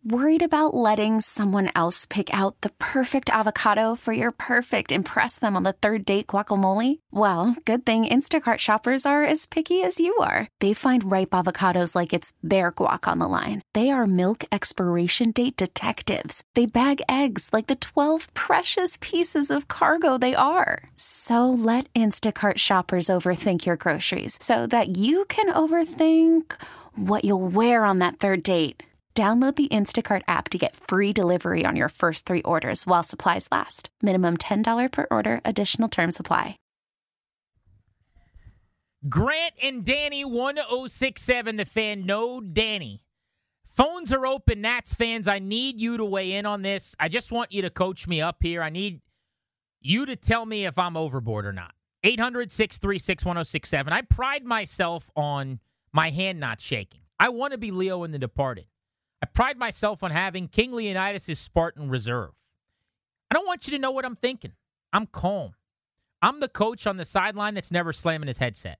Worried about letting someone else pick out the perfect avocado for your perfect impress them on the third date guacamole? Well, good thing Instacart shoppers are as picky as you are. They find ripe avocados like it's their guac on the line. They are milk expiration date detectives. They bag eggs like the 12 precious pieces of cargo they are. So let Instacart shoppers overthink your groceries so that you can overthink what you'll wear on that third date. Download the Instacart app to get free delivery on your first 3 orders while supplies last. Minimum $10 per order. Additional terms apply. Grant and Danny, 1067 The Fan. No Danny. Phones are open, Nats fans. I need you to weigh in on this. I just want you to coach me up here. I need you to tell me if I'm overboard or not. 800-636-1067. I pride myself on my hand not shaking. I want to be Leo in The Departed. I pride myself on having King Leonidas' Spartan Reserve. I don't want you to know what I'm thinking. I'm calm. I'm the coach on the sideline that's never slamming his headset.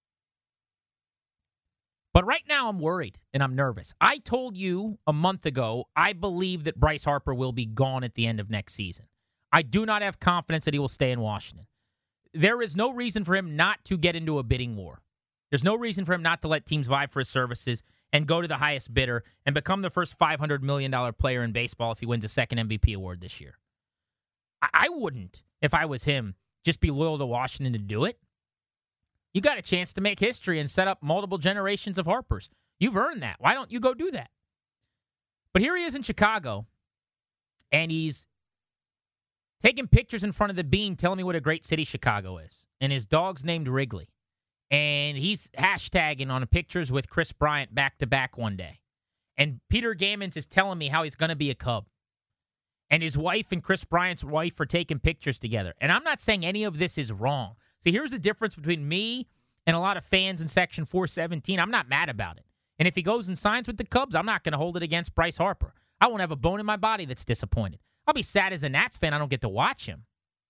But right now I'm worried and I'm nervous. I told you a month ago I believe that Bryce Harper will be gone at the end of next season. I do not have confidence that he will stay in Washington. There is no reason for him not to get into a bidding war. There's no reason for him not to let teams vie for his services and go to the highest bidder and become the first $500 million player in baseball if he wins a second MVP award this year. I wouldn't, if I was him, just be loyal to Washington to do it. You got a chance to make history and set up multiple generations of Harpers. You've earned that. Why don't you go do that? But here he is in Chicago, and he's taking pictures in front of the Bean telling me what a great city Chicago is. And his dog's named Wrigley. And he's hashtagging on pictures with Chris Bryant back-to-back one day. And Peter Gammons is telling me how he's going to be a Cub. And his wife and Chris Bryant's wife are taking pictures together. And I'm not saying any of this is wrong. See, here's the difference between me and a lot of fans in Section 417. I'm not mad about it. And if he goes and signs with the Cubs, I'm not going to hold it against Bryce Harper. I won't have a bone in my body that's disappointed. I'll be sad as a Nats fan I don't get to watch him.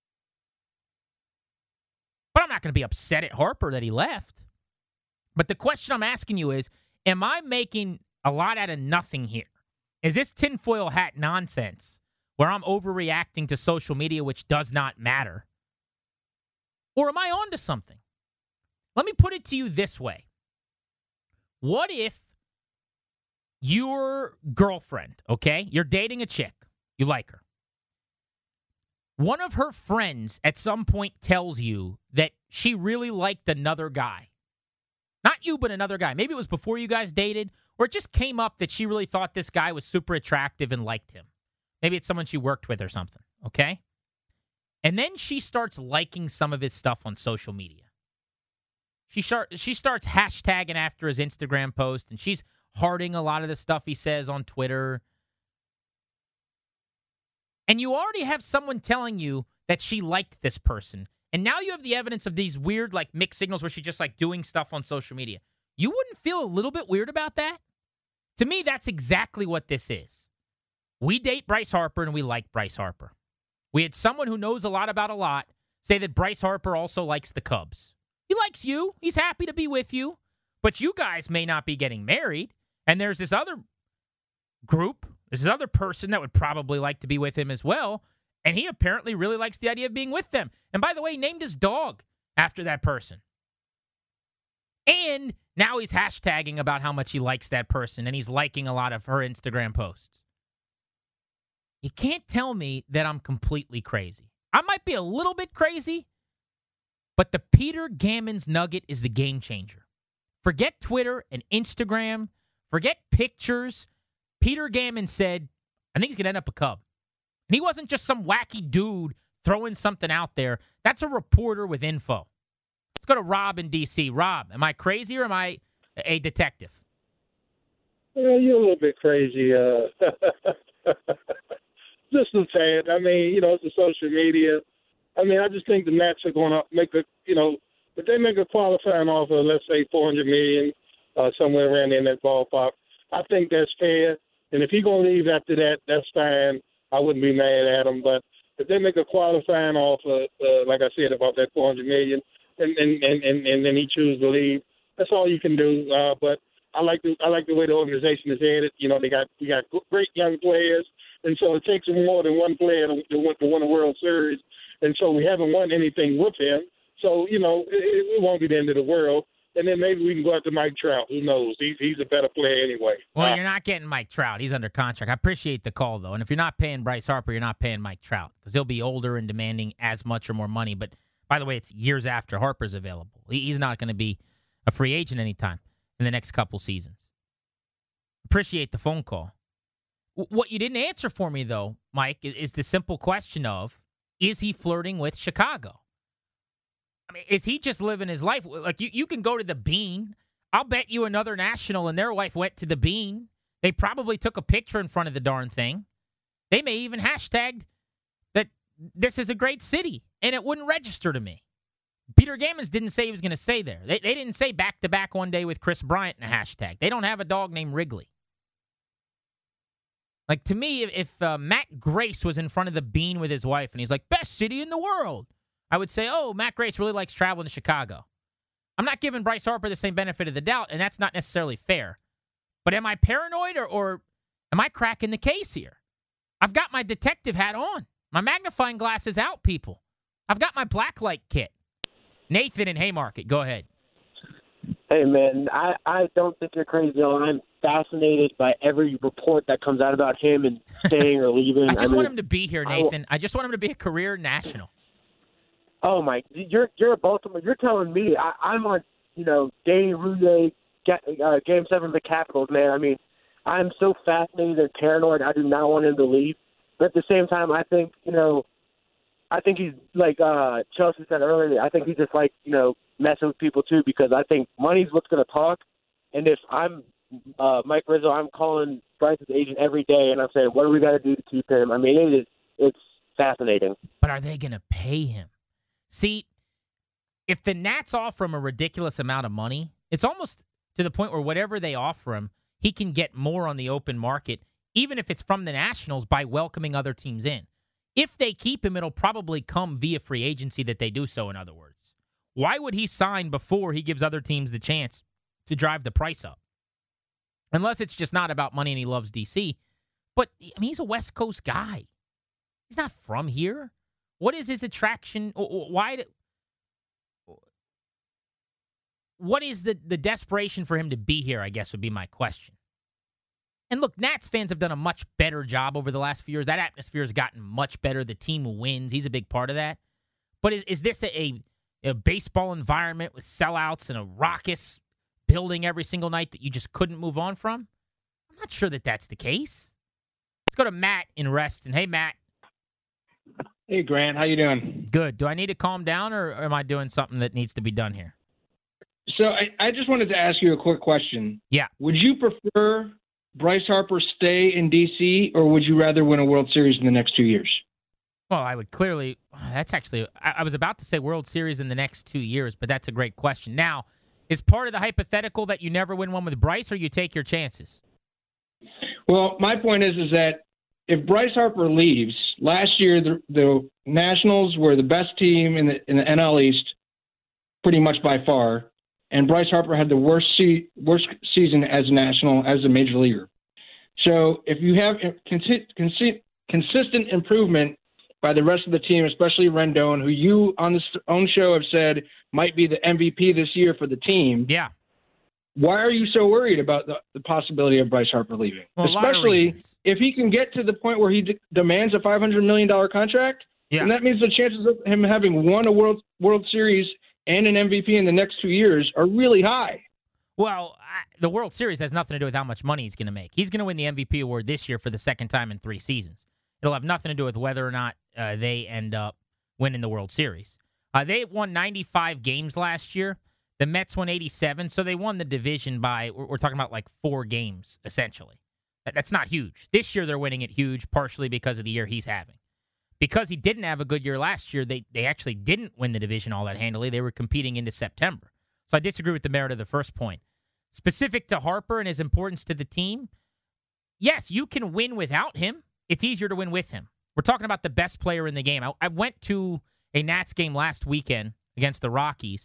But I'm not going to be upset at Harper that he left. But the question I'm asking you is, am I making a lot out of nothing here? Is this tinfoil hat nonsense where I'm overreacting to social media, which does not matter? Or am I on to something? Let me put it to you this way. What if your girlfriend, okay, you're dating a chick, you like her. One of her friends at some point tells you that she really liked another guy. Not you, but another guy. Maybe it was before you guys dated, or it just came up that she really thought this guy was super attractive and liked him. Maybe it's someone she worked with or something, okay? And then she starts liking some of his stuff on social media. She starts hashtagging after his Instagram post, and she's hearting a lot of the stuff he says on Twitter. And you already have someone telling you that she liked this person. And now you have the evidence of these weird, like, mixed signals where she's just, like, doing stuff on social media. You wouldn't feel a little bit weird about that? To me, that's exactly what this is. We date Bryce Harper, and we like Bryce Harper. We had someone who knows a lot about a lot say that Bryce Harper also likes the Cubs. He likes you. He's happy to be with you. But you guys may not be getting married. And there's this other group, this other person that would probably like to be with him as well. And he apparently really likes the idea of being with them. And by the way, he named his dog after that person. And now he's hashtagging about how much he likes that person. And he's liking a lot of her Instagram posts. You can't tell me that I'm completely crazy. I might be a little bit crazy, but the Peter Gammons nugget is the game changer. Forget Twitter and Instagram. Forget pictures. Peter Gammons said, I think he's going to end up a Cub. And he wasn't just some wacky dude throwing something out there. That's a reporter with info. Let's go to Rob in D.C. Rob, am I crazy or am I a detective? Well, you're a little bit crazy. Just a tad. I mean, it's the social media. I mean, I just think the Nats are going to make if they make a qualifying offer, let's say $400 million, somewhere around in that ballpark, I think that's fair. And if he's going to leave after that, that's fine. I wouldn't be mad at him. But if they make a qualifying offer, like I said, about that $400 million, and then he chooses to leave, that's all you can do. But I like the way the organization is headed. You know, we got great young players, and so it takes more than one player to win a World Series. And so we haven't won anything with him. So, you know, it won't be the end of the world. And then maybe we can go after Mike Trout. Who knows? He's a better player anyway. Well, you're not getting Mike Trout. He's under contract. I appreciate the call, though. And if you're not paying Bryce Harper, you're not paying Mike Trout because he'll be older and demanding as much or more money. But, by the way, it's years after Harper's available. He's not going to be a free agent anytime in the next couple seasons. Appreciate the phone call. What you didn't answer for me, though, Mike, is the simple question of, is he flirting with Chicago? I mean, is he just living his life? Like, you can go to the Bean. I'll bet you another national and their wife went to the Bean. They probably took a picture in front of the darn thing. They may even hashtagged that this is a great city, and it wouldn't register to me. Peter Gammons didn't say he was going to stay there. They didn't say back-to-back one day with Chris Bryant in a hashtag. They don't have a dog named Wrigley. Like, to me, if Matt Grace was in front of the Bean with his wife and he's like, best city in the world, I would say, oh, Matt Grace really likes traveling to Chicago. I'm not giving Bryce Harper the same benefit of the doubt, and that's not necessarily fair. But am I paranoid or am I cracking the case here? I've got my detective hat on. My magnifying glass is out, people. I've got my blacklight kit. Nathan in Haymarket, go ahead. Hey, man, I don't think you're crazy. I'm fascinated by every report that comes out about him and staying or leaving. I just want him to be here, Nathan. I just want him to be a career national. Oh, my, you're a Baltimore. You're telling me I'm on, Danny Roulier, Game 7 of the Capitals, man. I mean, I'm so fascinated and paranoid. I do not want him to leave. But at the same time, I think, I think he's like Chelsea said earlier. I think he's just like, messing with people too, because I think money's what's going to talk. And if I'm Mike Rizzo, I'm calling Bryce's agent every day, and I'm saying, what do we got to do to keep him? I mean, it's fascinating. But are they going to pay him? See, if the Nats offer him a ridiculous amount of money, it's almost to the point where whatever they offer him, he can get more on the open market, even if it's from the Nationals, by welcoming other teams in. If they keep him, it'll probably come via free agency that they do so, in other words. Why would he sign before he gives other teams the chance to drive the price up? Unless it's just not about money and he loves D.C. But, I mean, he's a West Coast guy. He's not from here. What is his attraction? What is the desperation for him to be here, I guess, would be my question. And look, Nats fans have done a much better job over the last few years. That atmosphere has gotten much better. The team wins. He's a big part of that. But is this a baseball environment with sellouts and a raucous building every single night that you just couldn't move on from? I'm not sure that that's the case. Let's go to Matt in Reston. Hey, Matt. Hey, Grant. How you doing? Good. Do I need to calm down, or am I doing something that needs to be done here? So I just wanted to ask you a quick question. Yeah. Would you prefer Bryce Harper stay in D.C., or would you rather win a World Series in the next 2 years? Well, I would clearly – that's actually – I was about to say World Series in the next 2 years, but that's a great question. Now, is part of the hypothetical that you never win one with Bryce, or you take your chances? Well, my point is that if Bryce Harper leaves, last year the Nationals were the best team in the NL East pretty much by far, and Bryce Harper had the worst season as a National, as a major leaguer. So if you have consistent improvement by the rest of the team, especially Rendon, who you on this own show have said might be the MVP this year for the team. Yeah. Why are you so worried about the possibility of Bryce Harper leaving? Well, especially if he can get to the point where he demands a $500 million contract, and that means the chances of him having won a World Series and an MVP in the next 2 years are really high. Well, the World Series has nothing to do with how much money he's going to make. He's going to win the MVP award this year for the second time in 3 seasons. It'll have nothing to do with whether or not they end up winning the World Series. They won 95 games last year. The Mets won 87, so they won the division by, we're talking about like 4 games, essentially. That's not huge. This year they're winning it huge, partially because of the year he's having. Because he didn't have a good year last year, they actually didn't win the division all that handily. They were competing into September. So I disagree with the merit of the first point. Specific to Harper and his importance to the team, yes, you can win without him. It's easier to win with him. We're talking about the best player in the game. I went to a Nats game last weekend against the Rockies,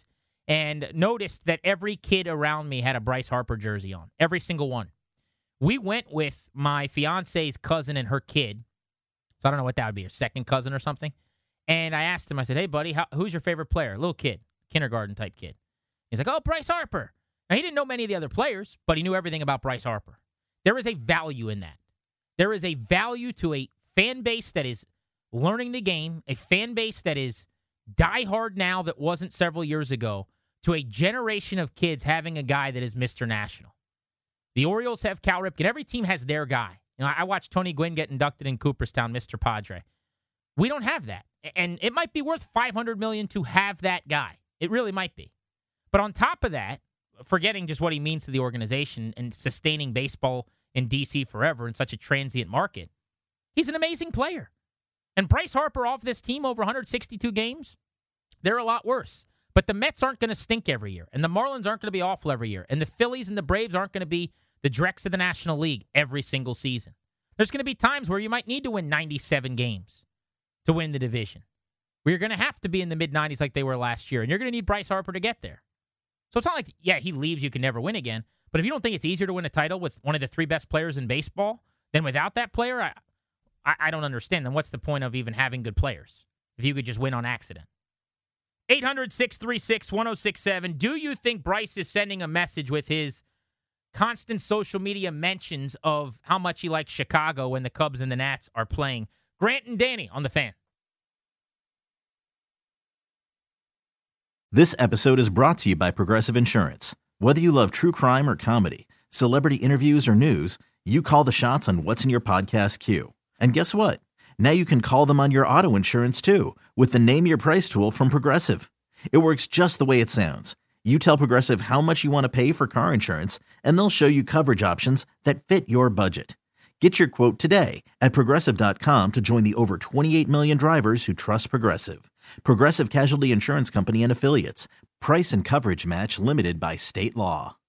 and noticed that every kid around me had a Bryce Harper jersey on. Every single one. We went with my fiance's cousin and her kid. So I don't know what that would be, her second cousin or something. And I asked him, I said, hey, buddy, who's your favorite player? Little kid, kindergarten type kid. He's like, oh, Bryce Harper. Now, he didn't know many of the other players, but he knew everything about Bryce Harper. There is a value in that. There is a value to a fan base that is learning the game, a fan base that is diehard now that wasn't several years ago, to a generation of kids having a guy that is Mr. National. The Orioles have Cal Ripken. Every team has their guy. You know, I watched Tony Gwynn get inducted in Cooperstown, Mr. Padre. We don't have that. And it might be worth $500 million to have that guy. It really might be. But on top of that, forgetting just what he means to the organization and sustaining baseball in D.C. forever in such a transient market, he's an amazing player. And Bryce Harper off this team over 162 games, they're a lot worse. But the Mets aren't going to stink every year. And the Marlins aren't going to be awful every year. And the Phillies and the Braves aren't going to be the dregs of the National League every single season. There's going to be times where you might need to win 97 games to win the division, where you're going to have to be in the mid-90s like they were last year, and you're going to need Bryce Harper to get there. So it's not like, yeah, he leaves, you can never win again. But if you don't think it's easier to win a title with one of the three best players in baseball than without that player, I don't understand. Then what's the point of even having good players if you could just win on accident? 800-636-1067. Do you think Bryce is sending a message with his constant social media mentions of how much he likes Chicago when the Cubs and the Nats are playing? Grant and Danny on The Fan. This episode is brought to you by Progressive Insurance. Whether you love true crime or comedy, celebrity interviews or news, you call the shots on what's in your podcast queue. And guess what? Now you can call them on your auto insurance too with the Name Your Price tool from Progressive. It works just the way it sounds. You tell Progressive how much you want to pay for car insurance, and they'll show you coverage options that fit your budget. Get your quote today at Progressive.com to join the over 28 million drivers who trust Progressive. Progressive Casualty Insurance Company and Affiliates. Price and coverage match limited by state law.